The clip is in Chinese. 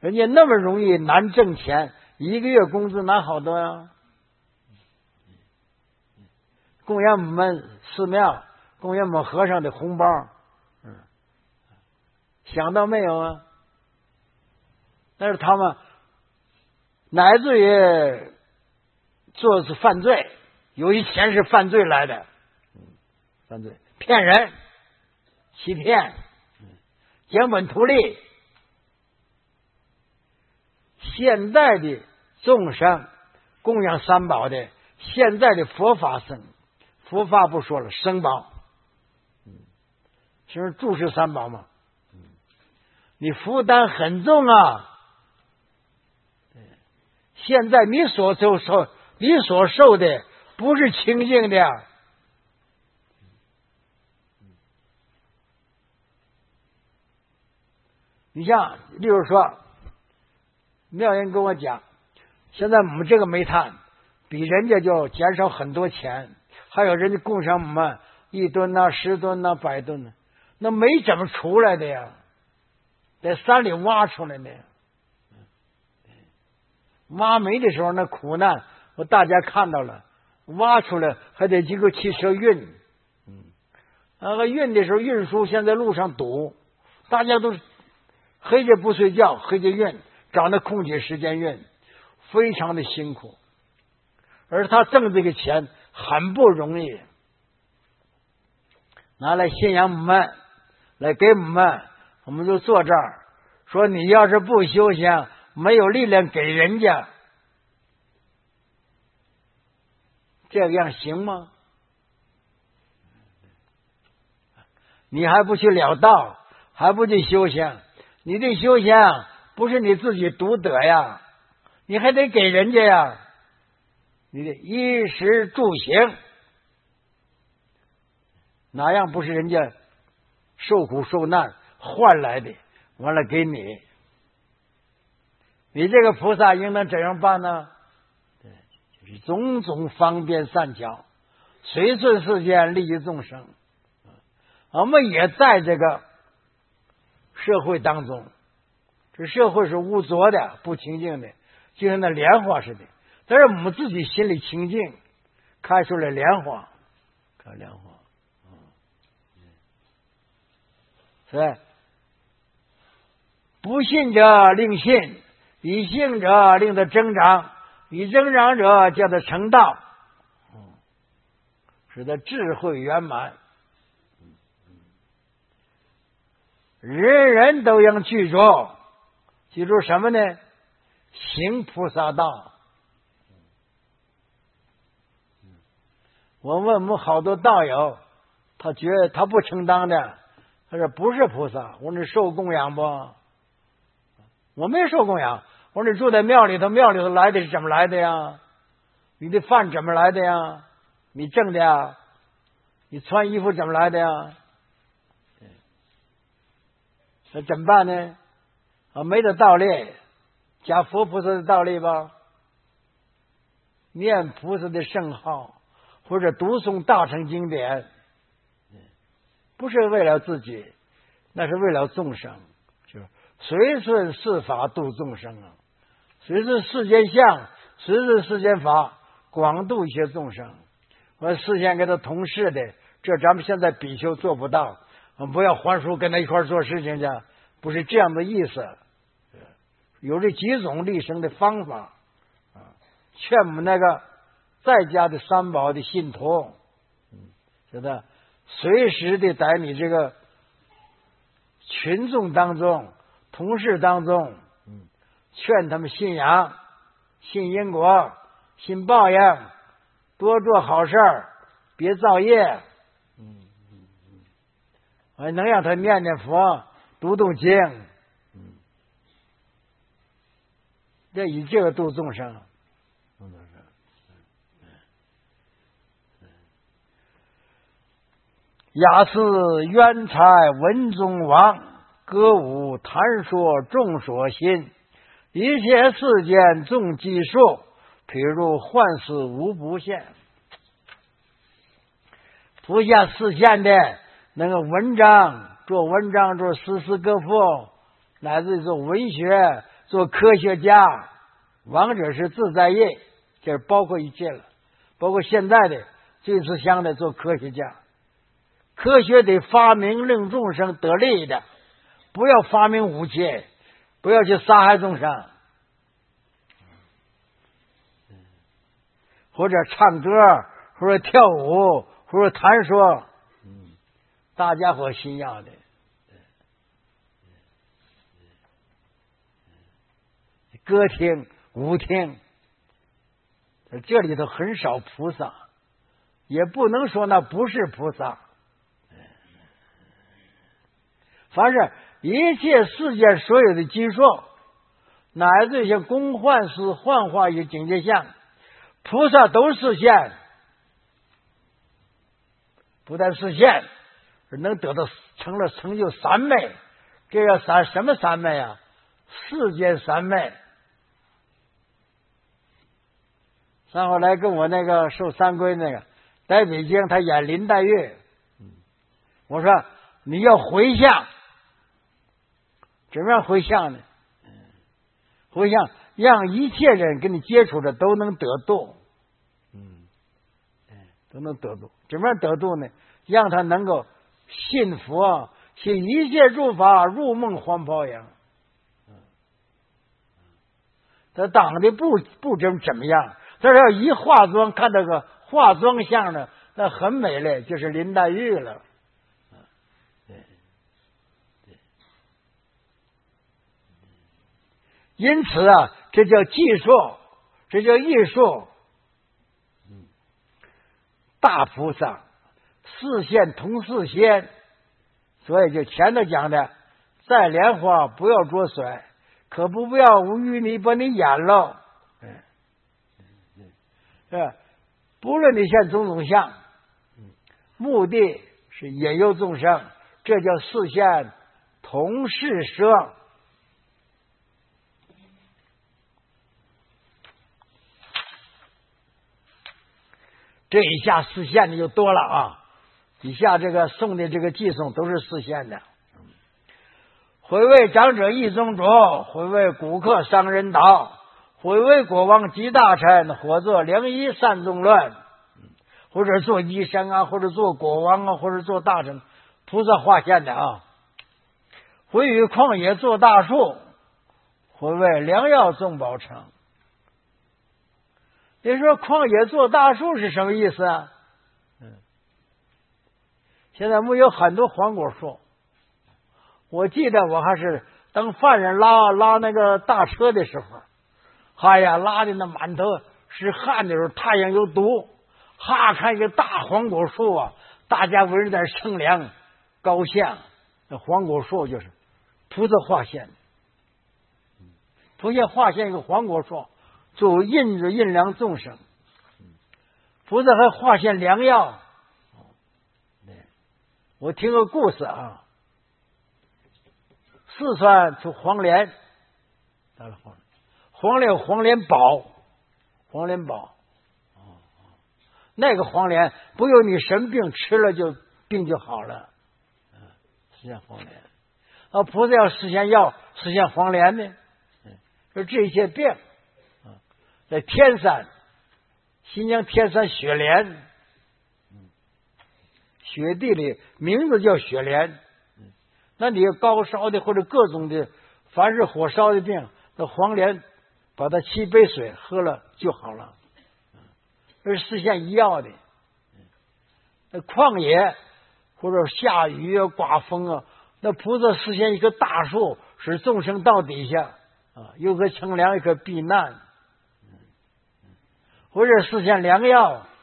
人家那么容易难挣钱，一个月工资拿好多呀。供养我们寺庙，供养我们和尚的红包，想到没有啊？但是他们乃至于做是犯罪，由于钱是犯罪来的，犯罪骗人、欺骗、捡本图利。现在的众生供养三宝的，现在的佛法僧，佛法不说了，僧宝，是住持三宝嘛，你负担很重啊。现在你所受的不是清净的。你像，例如说，妙人跟我讲，现在我们这个煤炭比人家就减少很多钱，还有人家供上我们1吨呐、10吨呐、100吨呢，那煤怎么出来的呀？在山里挖出来的。挖煤的时候那苦难，大家看到了，挖出来还得经过汽车运，那个运的时候运输现在路上堵，大家都黑夜不睡觉，黑夜运，找那空隙时间运，非常的辛苦，而他挣这个钱很不容易，拿来信仰我们，来给我们，我们就坐这儿说，你要是不修行，没有力量给人家，这样行吗？你还不去了道，还不去修行，你的修行不是你自己独得呀，你还得给人家呀，你的衣食住行，哪样不是人家受苦受难换来的，完了给你，你这个菩萨应当怎样办呢？对，就是种种方便善巧，随顺世间，利益众生。我们也在这个社会当中，这社会是污浊的、不清净的，就像那莲花似的。但是我们自己心里清净，开出来莲花，看莲花，是不信者令信，以信者令他增长，以增长者叫他成道，使得智慧圆满。人人都应记住什么呢？行菩萨道。我问我们好多道友，他觉得他不承当的，他说不是菩萨。我说你受供养不？我没受供养。我说你住在庙里头，庙里头来的是怎么来的呀？你的饭怎么来的呀？你挣的呀？你穿衣服怎么来的呀？那怎么办呢？没得道理，讲佛菩萨的道理吧，念菩萨的圣号，或者读诵大乘经典，不是为了自己，那是为了众生，就是随顺世法度众生啊，随顺世间相，随顺世间法，广度一些众生。我事先跟他同事的，这咱们现在比丘做不到，不要还书跟他一块做事情去，不是这样的意思。有这几种立生的方法，劝我们那个在家的三宝的信徒，觉得随时的在你这个群众当中、同事当中，劝他们信仰、信因果、信报应，多做好事儿，别造业。能让他念念佛、读读经，这以这个度众生。雅思渊才文中王，歌舞谈说众所心，一切世间众计数，譬如幻世无不现。不像世间的那个文章，做文章做诗词歌赋，乃至做文学， 做科学家，王者是自在业，就是包括一切了，包括现在的最慈祥的做科学家。科学得发明令众生得利的，不要发明武器，不要去杀害众生，或者唱歌，或者跳舞，或者弹说，大家伙心要的。歌厅、舞厅，这里头很少菩萨，也不能说那不是菩萨。凡是一切世间所有的经说，乃至像公幻思、幻化与境界相，菩萨都实现，不但实现，而能得到成就三昧。这叫什么三昧啊？世间三昧。上回来跟我那个受三归那个在北京，他演林黛玉，我说你要回向，怎么样回向呢？回向让一切人跟你接触的都能得度，都能得度。怎么样得度呢？让他能够信佛，信一切诸法，入梦还泡影。他长得不怎么样，但是要一化妆，看到个化妆相呢，那很美丽，就是林黛玉了。因此啊，这叫技术，这叫艺术。大菩萨视线同视线，所以就前头讲的，再莲花不要着水，可不要无淤泥把你淹了。不论你现种种相，目的是引诱众生，这叫视线同视摄。这一下视线的就多了啊！以下这个诵的这个偈颂都是视线的。回为长者意中主，回为古客伤人道，回为国王及大臣，或做良医善众论，或者做医生啊，或者做国王啊，或者做大臣，菩萨化现的啊。回于旷野做大树，回为良药种宝城。你说旷野做大树是什么意思啊？现在我们有很多黄果树，我记得我还是当犯人拉那个大车的时候，哎呀，拉的那满头是汗的时候，太阳有毒，看一个大黄果树啊，大家围着在乘凉高兴。那黄果树就是菩萨化现，菩萨化现一个黄果树，作为印量众生。菩萨还化现良药。我听个故事啊，四川出黄连，黄连宝，那个黄连不由你生病吃了病就好了，实现黄连啊，菩萨要实现药，实现黄连呢，说这些病在天山，新疆天山雪莲，雪地里名字叫雪莲。那你高烧的或者各种的，凡是火烧的病，那黄连把它沏杯水喝了就好了，这是实现医药的。那旷野或者下雨啊、刮风啊，那菩萨实现一棵大树，使众生到底下啊，又可乘凉，又可避难。或者实现良药，